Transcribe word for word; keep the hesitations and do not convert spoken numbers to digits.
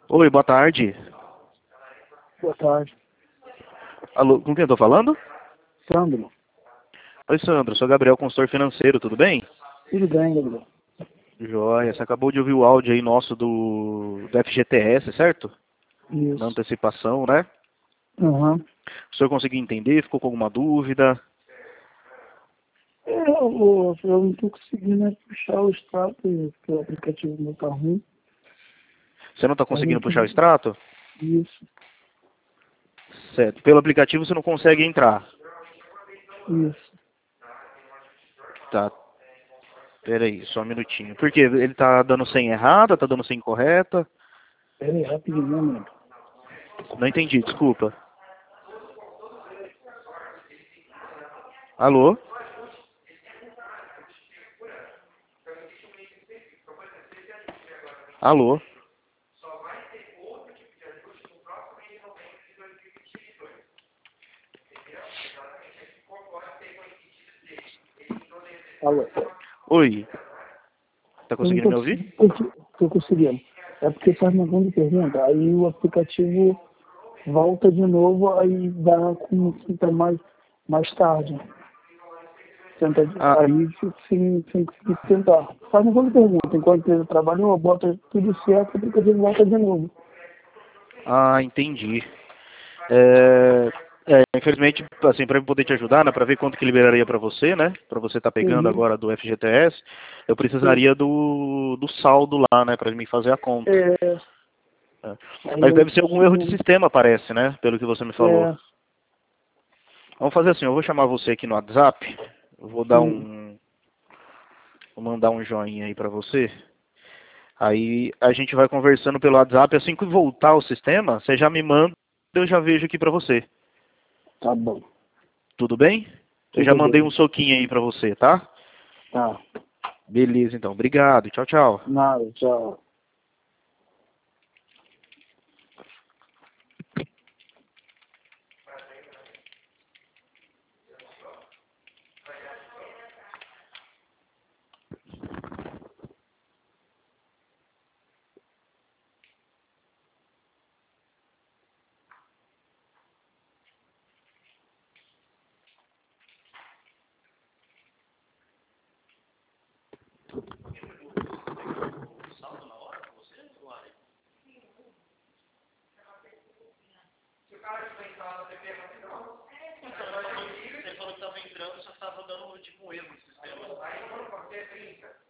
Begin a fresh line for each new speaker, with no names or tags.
Oi, boa tarde.
Boa tarde.
Alô, com quem eu tô falando?
Sandro.
Oi, Sandro, sou Gabriel, consultor financeiro, tudo bem?
Tudo bem, Gabriel?
Joia, você acabou de ouvir o áudio aí nosso do, do F G T S, certo? Na
Isso.
antecipação, né?
Aham.
O senhor conseguiu entender? Ficou com alguma dúvida?
É, eu, eu não estou conseguindo né, puxar o extrato, porque o aplicativo não está ruim.
Você não está
Tá
conseguindo puxar o
ruim.
extrato?
Isso,
Certo. Pelo aplicativo você não consegue entrar.
isso.
Tá. Pera aí, só um minutinho. Por quê? Ele tá dando senha errada? Tá dando senha incorreta?
Pera aí, rapidinho, né, mano?
Não entendi, desculpa. Alô? Alô?
Alô?
Oi. Tá
Eu não
conseguindo
estou
me ouvir?
conseguindo. Tô conseguindo. É porque faz uma grande pergunta, aí o aplicativo volta de novo, aí dá como que tá mais, mais tarde. Tenta,
Ah,
aí sem, sem conseguir tentar. Faz uma grande pergunta, enquanto ele trabalhou, bota tudo certo, o aplicativo volta de novo.
ah, entendi. É, é, infelizmente, assim, para poder te ajudar, né, para ver quanto que liberaria para você, né, para você estar pegando
Uhum.
agora do F G T S, eu
Sim.
precisaria do, do saldo lá, né, para mim fazer a conta.
É,
É.
aí
Mas
eu
deve ser algum erro de
preciso.
sistema, parece, né, pelo que você me falou.
É,
Vamos fazer assim, eu vou chamar você aqui no WhatsApp, eu vou dar
sim.
um, vou mandar um joinha aí para você. Aí a gente vai conversando pelo WhatsApp, assim que voltar o sistema, você já me manda, eu já vejo aqui para você.
Tá bom.
Tudo bem? Eu já
Tudo
mandei um
bem.
soquinho aí pra você, tá?
Tá.
Beleza, então. Obrigado. Tchau, tchau.
Nada, tchau.
Você falou que estava entrando, só estava dando tipo um erro no sistema.